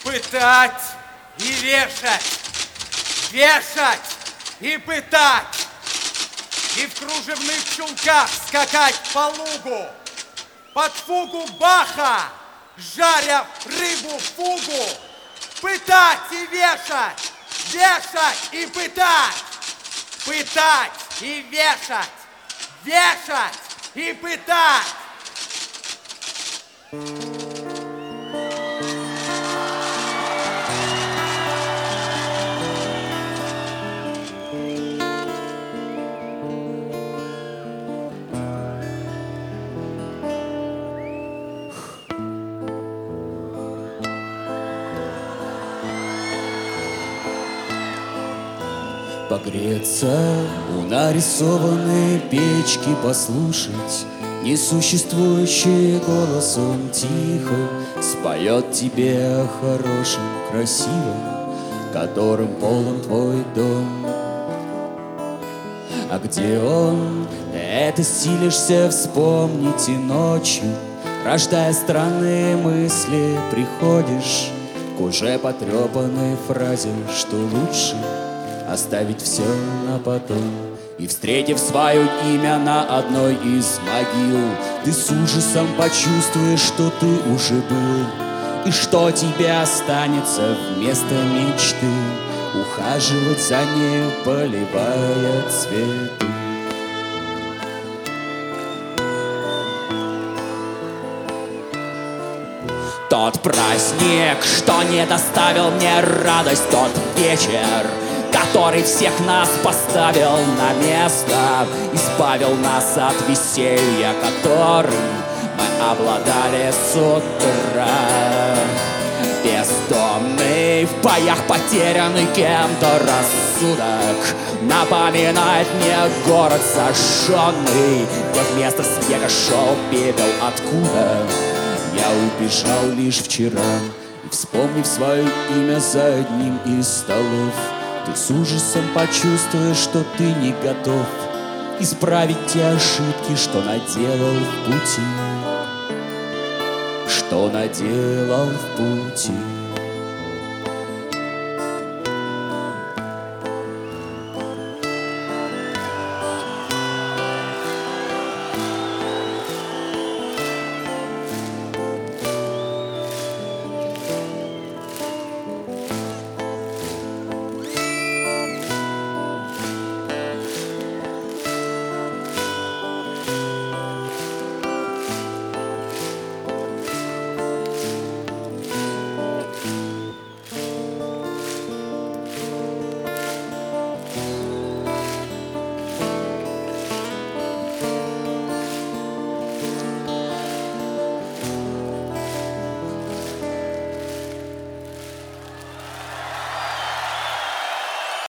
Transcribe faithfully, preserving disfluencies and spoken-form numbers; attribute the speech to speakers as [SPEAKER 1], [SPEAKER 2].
[SPEAKER 1] пытать и вешать, вешать и пытать, и в кружевных чулках скакать по лугу, под фугу Баха, жаря рыбу фугу, пытать и вешать, вешать и пытать, пытать и вешать, вешать и пытать.
[SPEAKER 2] Погреться у нарисованной печки, послушать несуществующий голос, он тихо споет тебе о хорошем, красивом, которым полон твой дом. А где он? Это силишься вспомнить, и ночью, рождая странные мысли, приходишь к уже потрепанной фразе, что лучше оставить все на потом. И, встретив свое имя на одной из могил, ты с ужасом почувствуешь, что ты уже был, и что тебе останется вместо мечты ухаживать за нею, поливая цветы. Тот праздник, что не доставил мне радость, тот вечер, который всех нас поставил на место, избавил нас от веселья, которым мы обладали с утра. Бездомный, в боях потерянный кем-то рассудок напоминает мне город сожженный, где вместо снега шел пепел, откуда я убежал лишь вчера. И, вспомнив свое имя за одним из столов, ты с ужасом почувствуешь, что ты не готов исправить те ошибки, что наделал в пути, что наделал в пути.